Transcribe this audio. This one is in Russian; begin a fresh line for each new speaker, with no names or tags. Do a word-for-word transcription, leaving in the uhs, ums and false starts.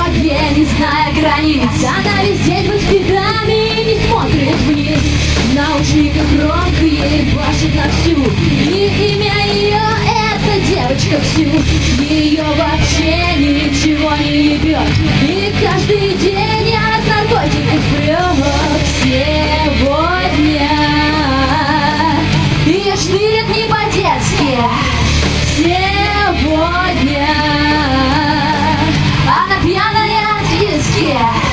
дороге, не зная границ. Она весь день под спидами и не смотрит вниз. В наушниках громко ей башит на всю, и имя ее это девочка Ксю. Ее вообще ничего не ебет, и каждый день от наркотиков прет. Сегодня ее штырит не по-детски. Сегодня она пьяная от виски.